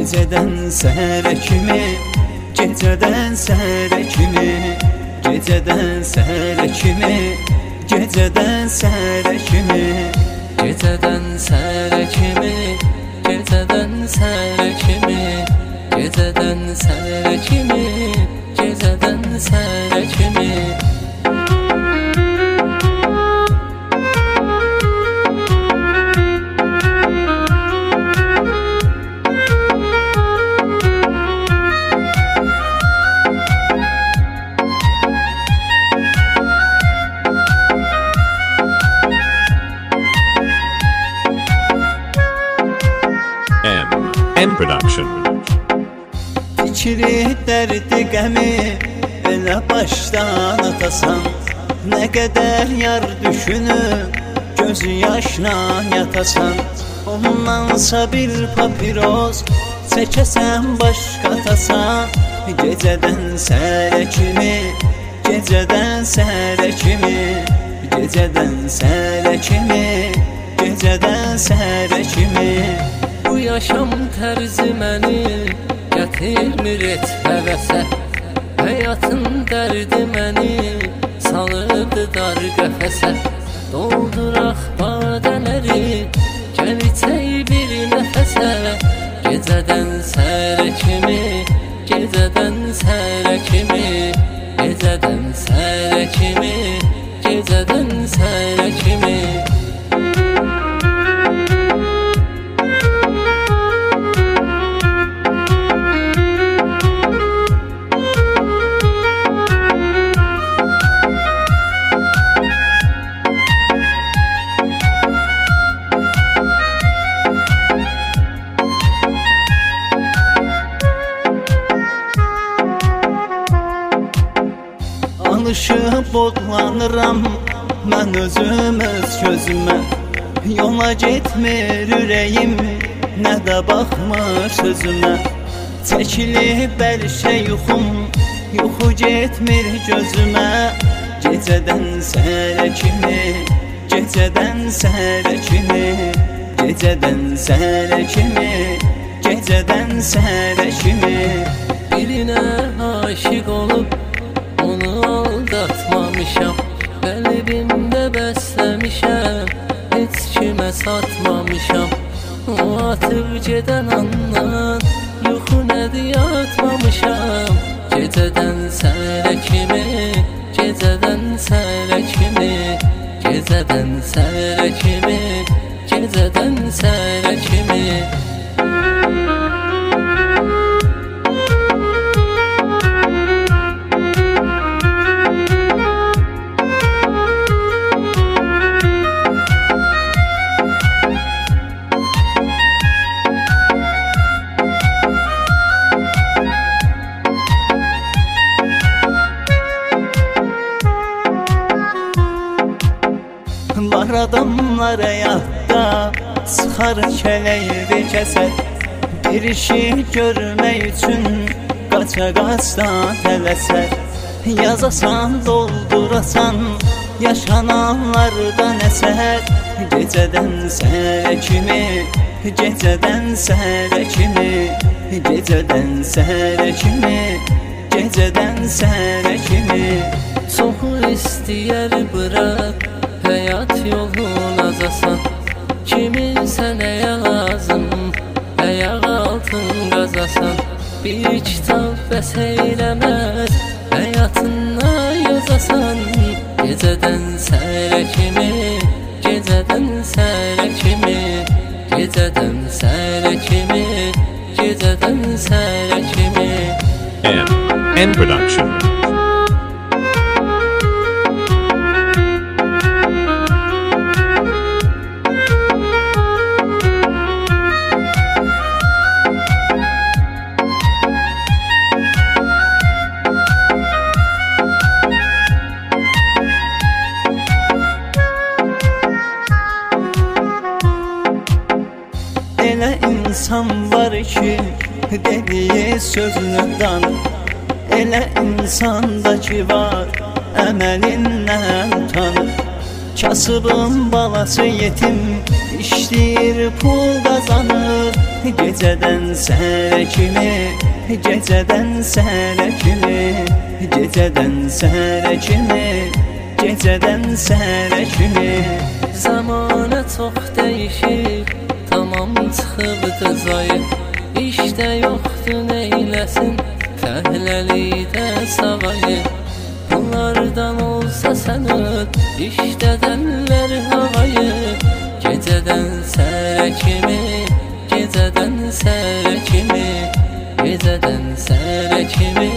Gecədən səhərə kimi, gecədən səhərə kimi, gecədən səhərə kimi, gecədən səhərə kimi, gecədən səhərə kimi, gecədən səhərə kimi, gecədən səhərə kimi, gecədən səhərə kimi. M Production. Fikri, dərdi, qəmi elə başdan atasan, nə qədər yar düşünüb gözü yaşla yatasan, ondansa bir papiros çəkəsən başqa tasan. Gecədən səhərə kimi, gecədən səhərə kimi, gecədən səhərə kimi, gecədən səhərə kimi. Bu yaşam tərzi məni gətirmir et həvəsə, həyatın dərdi məni salıbdı dar qəfəsə. Dolduraq badələri, gəl içək bir nəfəsə, gecədən səhərə kimi, gecədən səhərə kimi, gecədən səhərə kimi, gecədən səhərə kimi. Alışıb odlanıram mən özüm öz gözümə, yola getmir ürəyim, nə də baxmır sözümə. Çəkilib bəlkə yuxum, yuxu getmir gözümə. Gecədən səhərə kimi, gecədən səhərə kimi, gecədən səhərə kimi, gecədən səhərə kimi. Birinə aşiq olub onu aldatmamışam, qəlbimdə bəsləmişəm, heç kimə satmamışam. O atıb gedən andan yuxu nədir yatmamışam. Gecədən səhərə kimi, gecədən səhərə kimi, gecədən səhərə kimi, gecədən səhərə kimi. Var adamlar həyatda sıxar kələkli kəsər, bir işi görmək üçün qaça-qaçdan tələsər. Yazasan, doldurasan yaşananlardan əsər. Gecədən səhərə kimi, gecədən səhərə kimi, gecədən səhərə kimi, gecədən səhərə kimi. Çoxu istəyər bıraq həyat yolun azasan, kiminsə nəyə lazım ayaq altın qazasan. Bir kitab bəs eyləməz həyatına yazasan. Gecədən səhərə kimi, gecədən səhərə kimi, gecədən səhərə kimi, gecədən səhərə kimi. M Production. Elə insan var ki, dediyi sözünü danır. Elə insanda ki var, əməlindən utanır. Kasıbın balası yetim, işləyir pul qazanır. Gecədən səhərə kimi, gecədən səhərə kimi, gecədən səhərə kimi, gecədən səhərə kimi. Zamanə çox dəyişir, tamam çıxıbdı zayı. İşdə yoxdur neyləsin, fəhləlikdə savayı. Bunlardan olsa sən öt, işdədənlər havayı. Gecədən səhərə kimi, gecədən səhərə kimi, gecədən səhərə kimi,